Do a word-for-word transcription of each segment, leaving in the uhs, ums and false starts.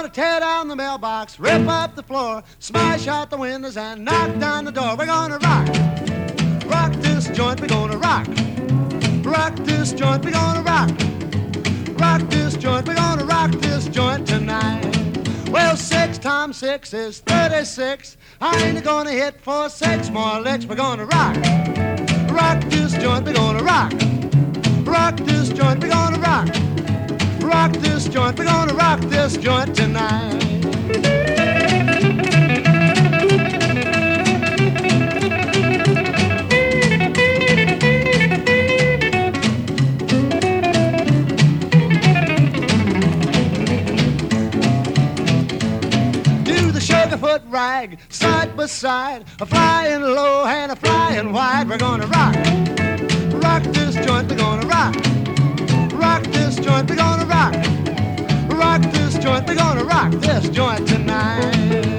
gonna tear down the mailbox, rip up the floor, smash out the windows and knock down the door. We're gonna rock, rock this joint, we're gonna rock. Rock this joint, we're gonna rock. Rock this joint, we're gonna rock this joint tonight. Well, six times six is thirty-six. I ain't gonna hit for six more licks. We're gonna rock. Rock this joint, we're gonna rock. Rock this joint, we're gonna rock. Rock this joint, we're gonna rock this joint tonight. Foot rag, side by side, a flying low and a flying wide. We're gonna rock, rock this joint, we're gonna rock. Rock this joint, we're gonna rock. Rock this joint, we're gonna rock this joint tonight.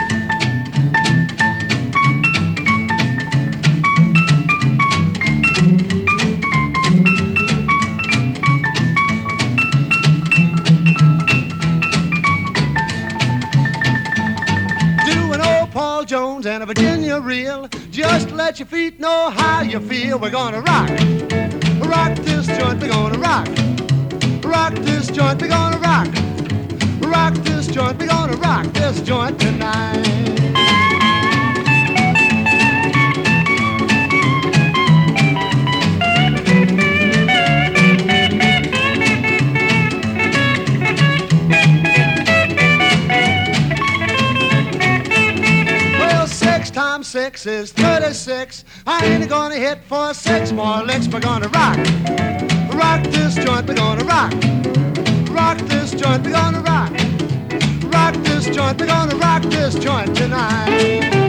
Paul Jones and a Virginia reel. Just let your feet know how you feel. We're gonna rock, rock this joint, we're gonna rock. Rock this joint, we're gonna rock. Rock this joint, we're gonna rock this joint tonight. Times six is thirty-six. I ain't gonna hit for six more licks. We're gonna rock, rock this joint, we're gonna rock. Rock this joint, we're gonna rock. Rock this joint, we're gonna rock this joint tonight.